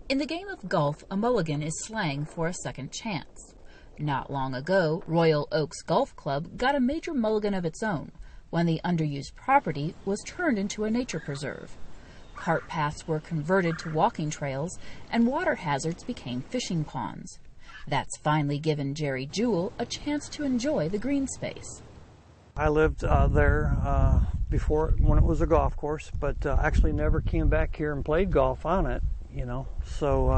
In the game of golf, a mulligan is slang for a second chance. Not long ago, Royal Oaks Golf Club got a major mulligan of its own when the underused property was turned into a nature preserve. Cart paths were converted to walking trails, and water hazards became fishing ponds. That's finally given Jerry Jewell a chance to enjoy the green space. I lived there before when it was a golf course, but actually never came back here and played golf on it, So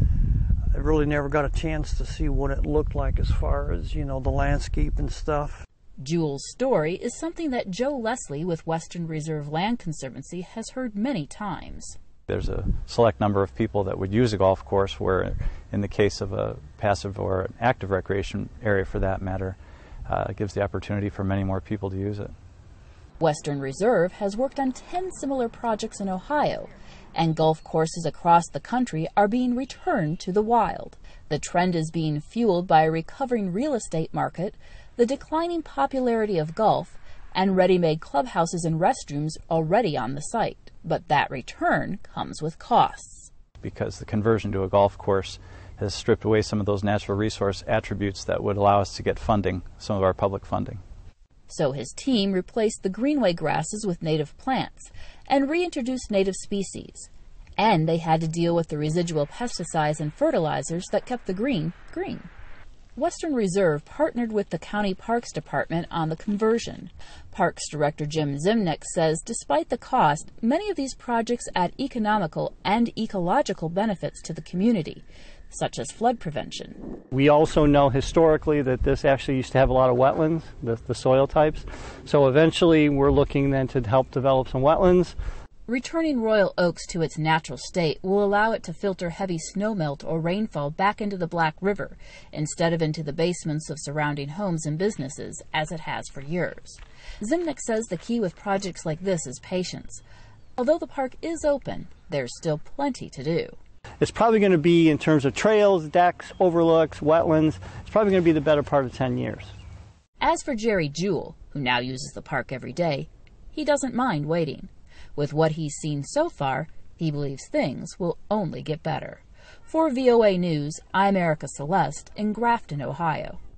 I really never got a chance to see what it looked like as far as, the landscape and stuff. Jewell's story is something that Joe Leslie with Western Reserve Land Conservancy has heard many times. There's a select number of people that would use a golf course where, in the case of a passive or an active recreation area for that matter, it gives the opportunity for many more people to use it. Western Reserve has worked on 10 similar projects in Ohio, and golf courses across the country are being returned to the wild. The trend is being fueled by a recovering real estate market, the declining popularity of golf, and ready-made clubhouses and restrooms already on the site. But that return comes with costs. Because the conversion to a golf course has stripped away some of those natural resource attributes that would allow us to get funding, some of our public funding. So his team replaced the greenway grasses with native plants and reintroduced native species. And they had to deal with the residual pesticides and fertilizers that kept the green green. Western Reserve partnered with the County Parks Department on the conversion. Parks Director Jim Zimnick says despite the cost, many of these projects add economical and ecological benefits to the community, such as flood prevention. We also know historically that this actually used to have a lot of wetlands, the soil types. So eventually we're looking then to help develop some wetlands. Returning Royal Oaks to its natural state will allow it to filter heavy snowmelt or rainfall back into the Black River instead of into the basements of surrounding homes and businesses, as it has for years. Zimnick says the key with projects like this is patience. Although the park is open, there's still plenty to do. It's probably going to be, in terms of trails, decks, overlooks, wetlands, it's probably going to be the better part of 10 years. As for Jerry Jewell, who now uses the park every day, he doesn't mind waiting. With what he's seen so far, he believes things will only get better. For VOA News, I'm Erica Celeste in Grafton, Ohio.